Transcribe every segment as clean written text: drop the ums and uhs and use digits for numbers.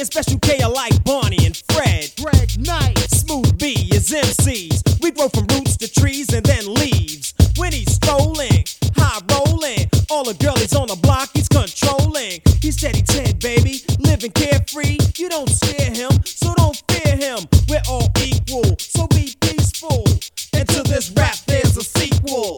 and Special K are like Barney and Fred. Greg Knight, Smooth B is MCs. We grow from roots to trees and then leaves. When he's strolling, high rolling, all the girlies on the block he's controlling. He's Teddy Ted, baby, living carefree. You don't scare him, so don't fear him. We're all equal, so be peaceful. And to this rap there's a sequel.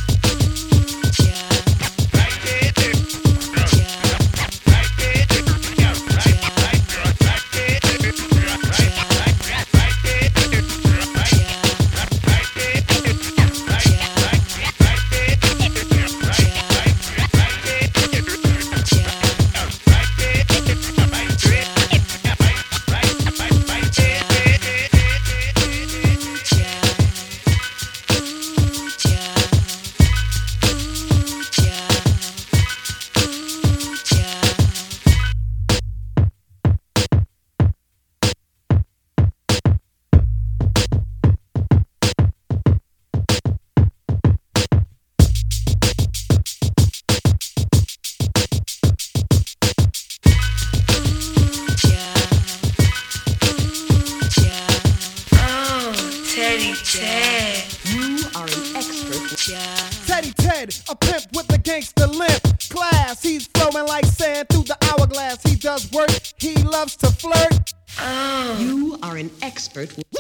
Teddy Ted, a pimp with a gangster limp. Class, he's flowing like sand through the hourglass. He does work, he loves to flirt. You are an expert.